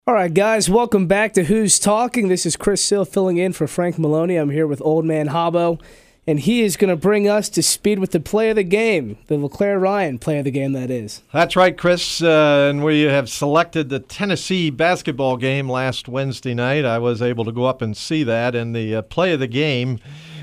All right, guys, welcome back to Who's Talking. This is Chris Sill filling in for Frank Maloney. I'm here with Old Man Habbo, and he is going to bring us to speed with the play of the game, the LeClaire Ryan play of the game, that is. That's right, Chris, and we have selected the Tennessee basketball game last Wednesday night. I was able to go up and see that, and the play of the game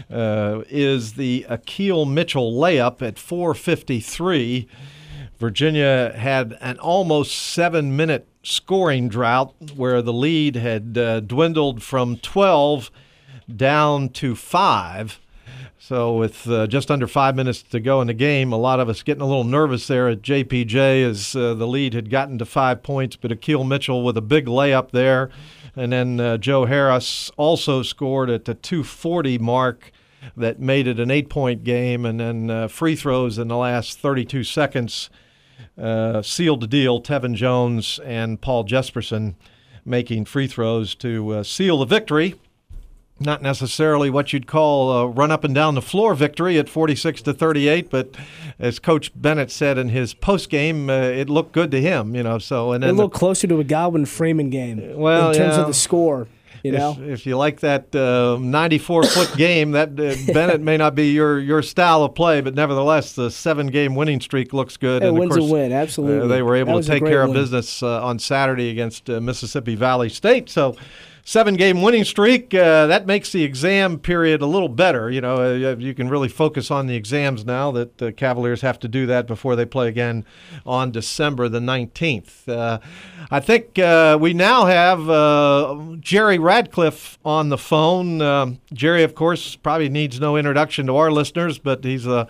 is the Akeel Mitchell layup at 4:53. Virginia had an almost 7-minute scoring drought where the lead had dwindled from 12 down to 5. So with just under 5 minutes to go in the game, a lot of us getting a little nervous there at JPJ as the lead had gotten to 5 points. But Akeel Mitchell with a big layup there. And then Joe Harris also scored at the 2:40 mark that made it an 8-point game. And then free throws in the last 32 seconds sealed the deal. Tevin Jones and Paul Jesperson making free throws to seal the victory. Not necessarily what you'd call a run up and down the floor victory at 46-38, but as Coach Bennett said in his post game, it looked good to him. So and then it looked closer to a Godwin Freeman game in terms of the score. If you like that 94-foot game, that Bennett may not be your style of play, but nevertheless, the 7-game winning streak looks good. And win's a win, absolutely. They were able to take care of business on Saturday against Mississippi Valley State. So 7-game winning streak, that makes the exam period a little better. You can really focus on the exams now that the Cavaliers have to do that before they play again on December the 19th. I think we now have Jerry Radcliffe on the phone. Jerry, of course, probably needs no introduction to our listeners, but he's a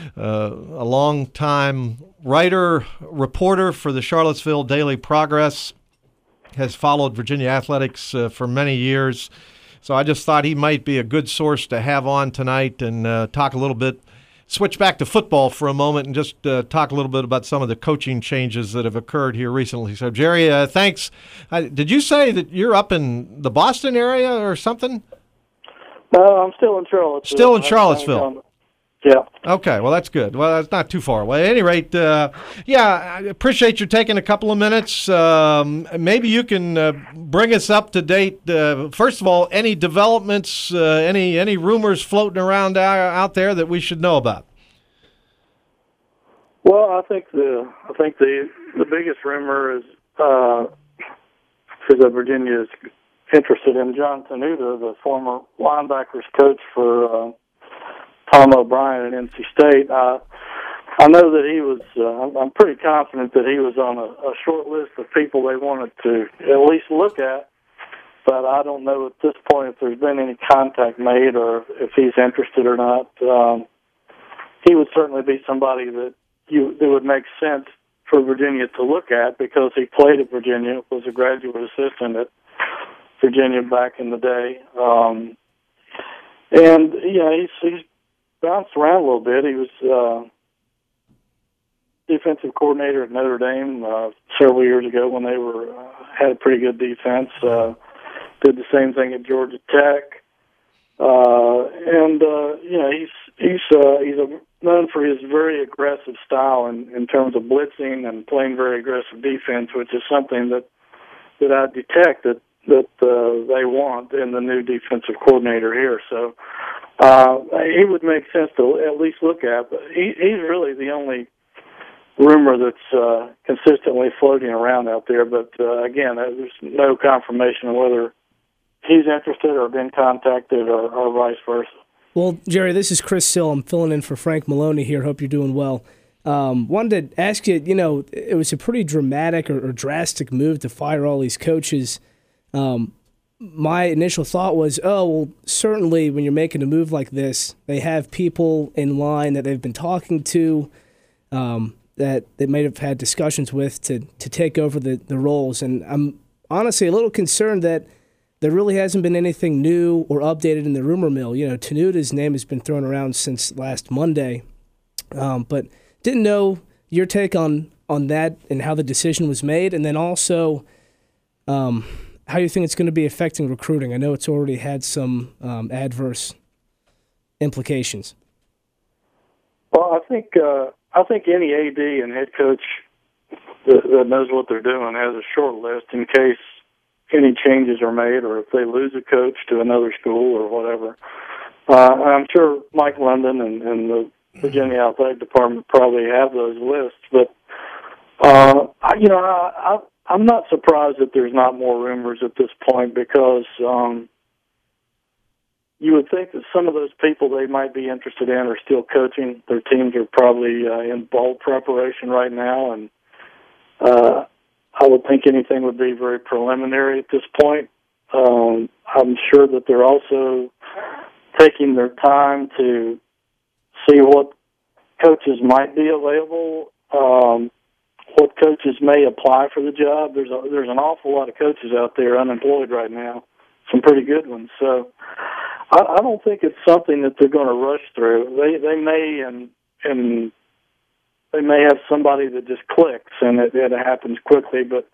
long-time writer, reporter for the Charlottesville Daily Progress. Has followed Virginia athletics for many years. So I just thought he might be a good source to have on tonight and talk a little bit, switch back to football for a moment and just talk a little bit about some of the coaching changes that have occurred here recently. So, Jerry, thanks. Did you say that you're up in the Boston area or something? No, I'm still in Charlottesville. Still in Charlottesville. Yeah. Okay, well, that's good. Well, that's not too far away. At any rate, I appreciate you taking a couple of minutes. Maybe you can bring us up to date. First of all, any developments, any rumors floating around out there that we should know about? Well, I think the biggest rumor is that Virginia is interested in John Tenuta, the former linebackers coach for Tom O'Brien at NC State. I know that he was, I'm pretty confident that he was on a short list of people they wanted to at least look at, but I don't know at this point if there's been any contact made or if he's interested or not. He would certainly be somebody that would make sense for Virginia to look at because he played at Virginia, was a graduate assistant at Virginia back in the day. He's bounced around a little bit. He was defensive coordinator at Notre Dame several years ago when they had a pretty good defense. Did the same thing at Georgia Tech, he's known for his very aggressive style in terms of blitzing and playing very aggressive defense, which is something that I detect that they want in the new defensive coordinator here. So. He would make sense to at least look at, but he's really the only rumor that's consistently floating around out there. But again, there's no confirmation of whether he's interested or been contacted or vice versa. Well, Jerry, this is Chris Sill. I'm filling in for Frank Maloney here. Hope you're doing well. Wanted to ask you, it was a pretty dramatic or drastic move to fire all these coaches. My initial thought was, certainly when you're making a move like this, they have people in line that they've been talking to, that they might have had discussions with to take over the roles. And I'm honestly a little concerned that there really hasn't been anything new or updated in the rumor mill. Tenuta's name has been thrown around since last Monday, but didn't know your take on that and how the decision was made, and then also how you think it's going to be affecting recruiting. I know it's already had some adverse implications. Well, I think any AD and head coach that knows what they're doing has a short list in case any changes are made or if they lose a coach to another school or whatever. I'm sure Mike London and the Virginia Athletic Department probably have those lists, but I'm not surprised that there's not more rumors at this point because you would think that some of those people they might be interested in are still coaching. Their teams are probably in bowl preparation right now, and I would think anything would be very preliminary at this point. I'm sure that they're also taking their time to see what coaches might be available, what coaches may apply for the job. There's an awful lot of coaches out there unemployed right now, some pretty good ones. So I don't think it's something that they're going to rush through. They may and they may have somebody that just clicks and it happens quickly, but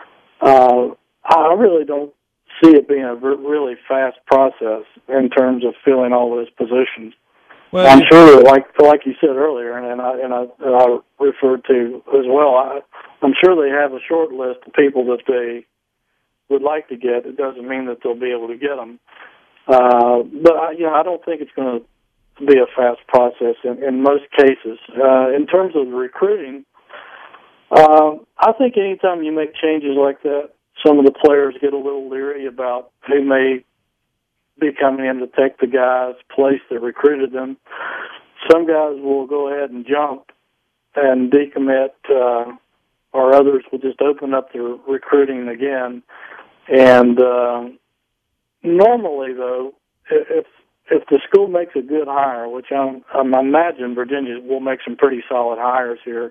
I really don't see it being a really fast process in terms of filling all those positions. Well, I'm sure that, like you said earlier, and I referred to as well, I'm sure they have a short list of people that they would like to get. It doesn't mean that they'll be able to get them. But I don't think it's going to be a fast process in most cases. In terms of recruiting, I think anytime you make changes like that, some of the players get a little leery about who may be coming in to take the guy's place that recruited them. Some guys will go ahead and jump and decommit, or others will just open up their recruiting again. And normally, though, if the school makes a good hire, which I imagine Virginia will make some pretty solid hires here,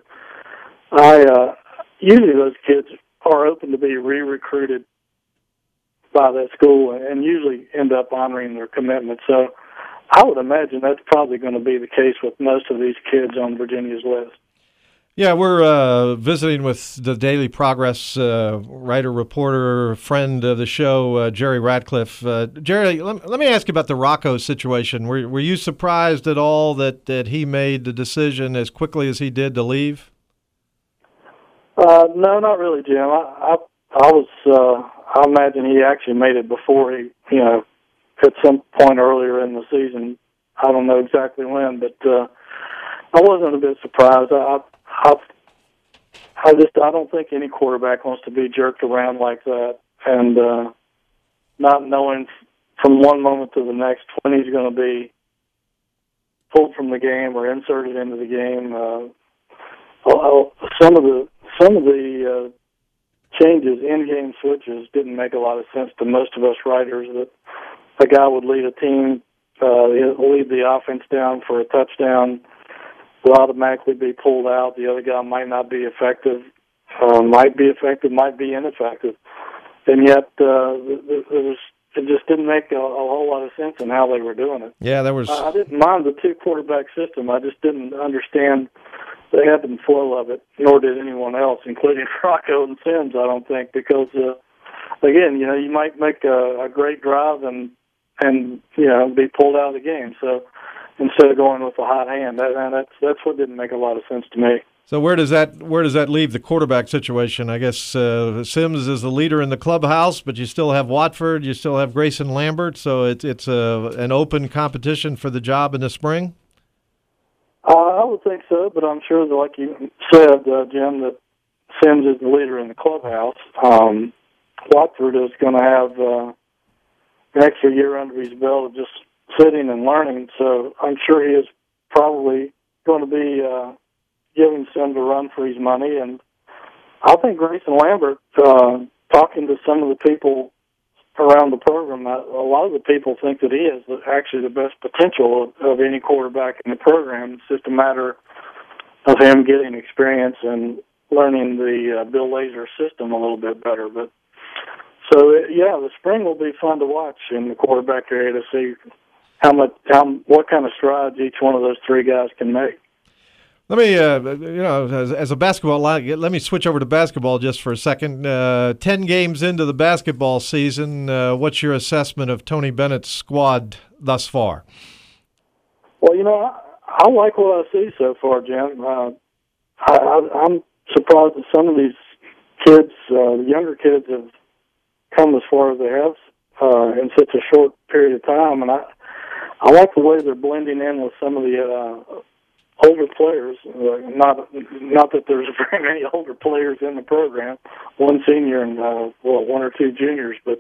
usually those kids are open to be re-recruited by that school and usually end up honoring their commitment. So I would imagine that's probably going to be the case with most of these kids on Virginia's list. Yeah, we're visiting with the Daily Progress writer, reporter, friend of the show, Jerry Ratcliffe. Jerry, let me ask you about the Rocco situation. Were you surprised at all that he made the decision as quickly as he did to leave? No, not really, Jim. I imagine he actually made it before he, at some point earlier in the season. I don't know exactly when, but I wasn't a bit surprised. I don't think any quarterback wants to be jerked around like that, and not knowing from one moment to the next when he's going to be pulled from the game or inserted into the game. Some of the changes, in-game switches, didn't make a lot of sense to most of us writers. That a guy would lead a team, lead the offense down for a touchdown, will automatically be pulled out. The other guy might not be effective, might be ineffective. And yet it just didn't make a whole lot of sense in how they were doing it. Yeah, I didn't mind the two-quarterback system. I just didn't understand the ebb and flow of it, nor did anyone else, including Rocco and Sims, I don't think, because, again, you might make a great drive and be pulled out of the game. So instead of going with a hot hand, that's what didn't make a lot of sense to me. So where does that leave the quarterback situation? I guess Sims is the leader in the clubhouse, but you still have Watford, you still have Grayson Lambert, so it's an open competition for the job in the spring? I would think so, but I'm sure that, like you said, Jim, that Sims is the leader in the clubhouse. Watford is going to have an extra year under his belt of just sitting and learning, so I'm sure he is probably going to be giving Sims a run for his money. And I think Grayson Lambert, talking to some of the people around the program, a lot of the people think that he has actually the best potential of any quarterback in the program. It's just a matter of him getting experience and learning the Bill Lazor system a little bit better. But the spring will be fun to watch in the quarterback area to see what kind of strides each one of those three guys can make. Let me, as a basketball line, let me switch over to basketball just for a second. 10 games into the basketball season, what's your assessment of Tony Bennett's squad thus far? Well, I like what I see so far, Jim. I'm surprised that some of these kids, the younger kids, have come as far as they have in such a short period of time. And I like the way they're blending in with some of the older players. Not that there's very many older players in the program, one senior and one or two juniors, but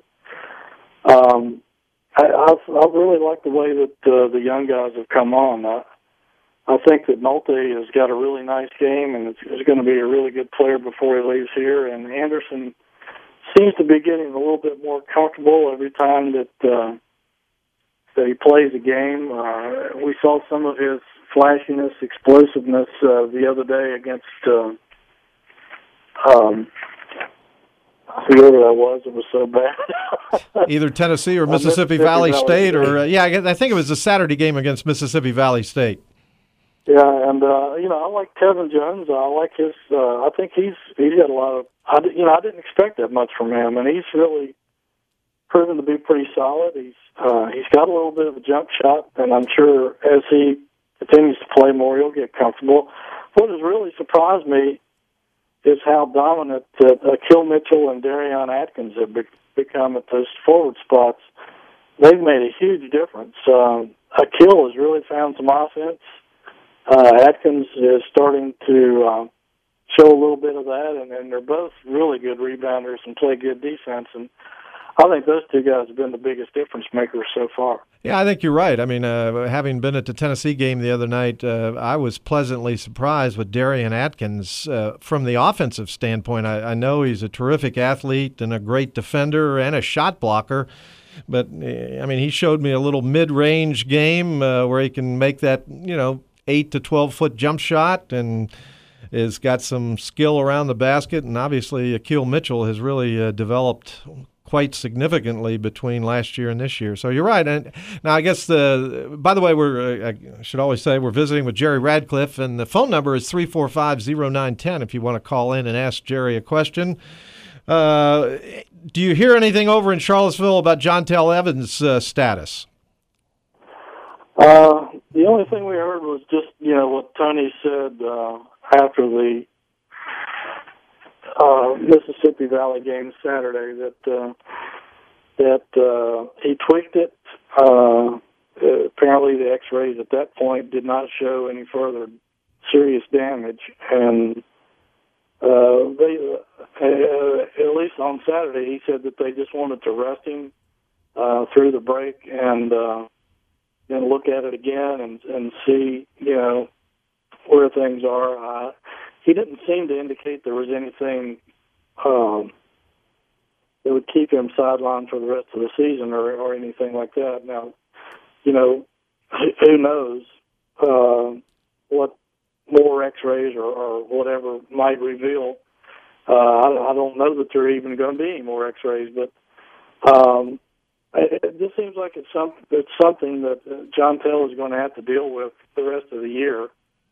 I really like the way that the young guys have come on. I think that Nolte has got a really nice game and is going to be a really good player before he leaves here. And Anderson seems to be getting a little bit more comfortable every time that he plays a game. We saw some of his flashiness, explosiveness the other day against whoever that was. It was so bad. Either Tennessee or Mississippi Valley State, or I think it was the Saturday game against Mississippi Valley State. Yeah, and I like Tevin Jones. I like his. I think he's got a lot of. I didn't expect that much from him, and he's really proven to be pretty solid. He's got a little bit of a jump shot, and I'm sure as he continues to play more, he'll get comfortable. What has really surprised me is how dominant Akil Mitchell and Darian Atkins have become at those forward spots. They've made a huge difference. Akil has really found some offense. Atkins is starting to show a little bit of that, and they're both really good rebounders and play good defense. And I think those two guys have been the biggest difference makers so far. Yeah, I think you're right. I mean, having been at the Tennessee game the other night, I was pleasantly surprised with Darian Atkins from the offensive standpoint. I know he's a terrific athlete and a great defender and a shot blocker. But, I mean, he showed me a little mid-range game where he can make that, 8 to 12-foot jump shot and has got some skill around the basket. And obviously, Akil Mitchell has really developed quite significantly between last year and this year. So you're right. And now I guess by the way, I should always say we're visiting with Jerry Radcliffe, and the phone number is 345-0910 if you want to call in and ask Jerry a question. Do you hear anything over in Charlottesville about Jontel Evans' status? The only thing we heard was just, what Tony said after the Mississippi Valley game Saturday, that he tweaked it. Apparently the x-rays at that point did not show any further serious damage, and they, at least on Saturday, he said that they just wanted to rest him through the break and then look at it again and see, where things are. He didn't seem to indicate there was anything that would keep him sidelined for the rest of the season or anything like that. Now, who knows what more x-rays or whatever might reveal. I don't know that there are even going to be any more x-rays, but it just seems like it's something that Jontel is going to have to deal with the rest of the year.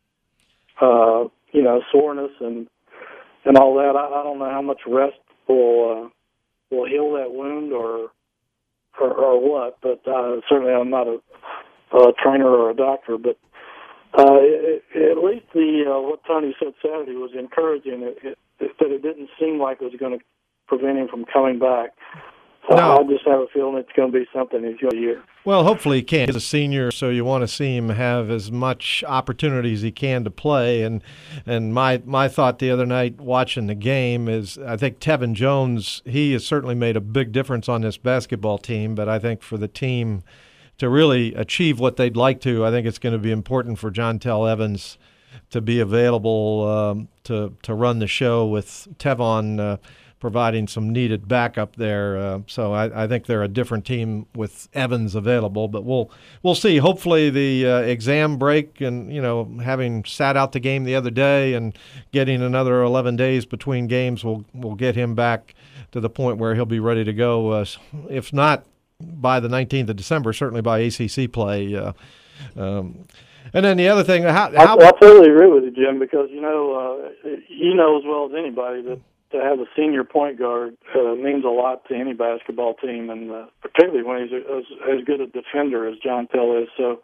Soreness and all that. I don't know how much rest will heal that wound or what, but certainly I'm not a trainer or a doctor. But at least what Tony said Saturday was encouraging. That it didn't seem like it was going to prevent him from coming back. No. I just have a feeling it's going to be something he's going to year. Well, hopefully he can. He's a senior, so you want to see him have as much opportunity as he can to play. And my thought the other night watching the game is I think Tevin Jones, he has certainly made a big difference on this basketball team, but I think for the team to really achieve what they'd like to, I think it's going to be important for Jontel Evans to be available to run the show with Tevon providing some needed backup there. So I think they're a different team with Evans available, but we'll see. Hopefully the exam break and, having sat out the game the other day and getting another 11 days between games will get him back to the point where he'll be ready to go, if not by the 19th of December, certainly by ACC play. And then the other thing, I totally agree with you, Jim, because, you know as well as anybody that to have a senior point guard means a lot to any basketball team, and particularly when he's as good a defender as Jontel is. So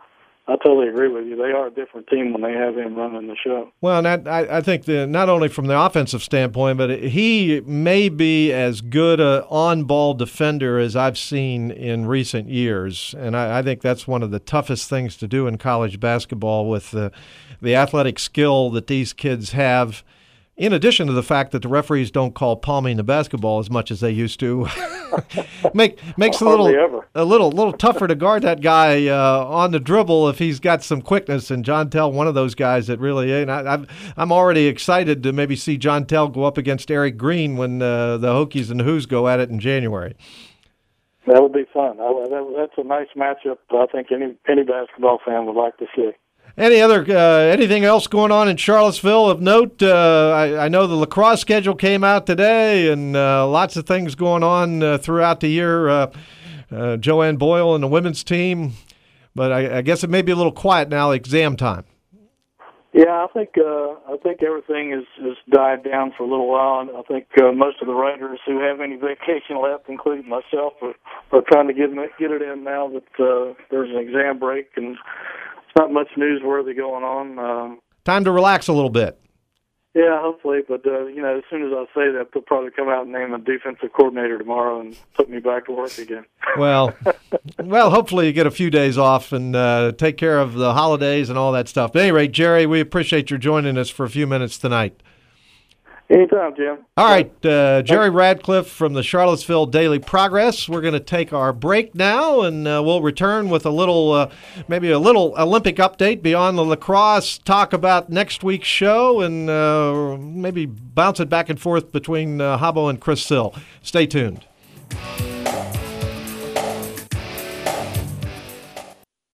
I totally agree with you. They are a different team when they have him running the show. Well, and I think not only from the offensive standpoint, but he may be as good an on-ball defender as I've seen in recent years. And I think that's one of the toughest things to do in college basketball with the athletic skill that these kids have, in addition to the fact that the referees don't call palming the basketball as much as they used to. Makes it a little tougher to guard that guy on the dribble if he's got some quickness. And John Tell, one of those guys that really. And I'm already excited to maybe see John Tell go up against Eric Green when the Hokies and Who's go at it in January. That would be fun. That's a nice matchup. I think any basketball fan would like to see. Anything else going on in Charlottesville of note? I know the lacrosse schedule came out today, and lots of things going on throughout the year. Joanne Boyle and the women's team, but I guess it may be a little quiet now. Exam time. Yeah, I think everything is died down for a little while, and I think most of the writers who have any vacation left, including myself, are trying to get it in now that there's an exam break and. Not much newsworthy going on. Time to relax a little bit. Yeah, hopefully. But, as soon as I say that, they'll probably come out and name a defensive coordinator tomorrow and put me back to work again. Well, hopefully you get a few days off and take care of the holidays and all that stuff. But at any rate, Jerry, we appreciate your joining us for a few minutes tonight. Anytime, Jim. All right, Jerry Radcliffe from the Charlottesville Daily Progress. We're going to take our break now, and we'll return with maybe a little Olympic update beyond the lacrosse, talk about next week's show, and maybe bounce it back and forth between Habbo and Chris Sill. Stay tuned.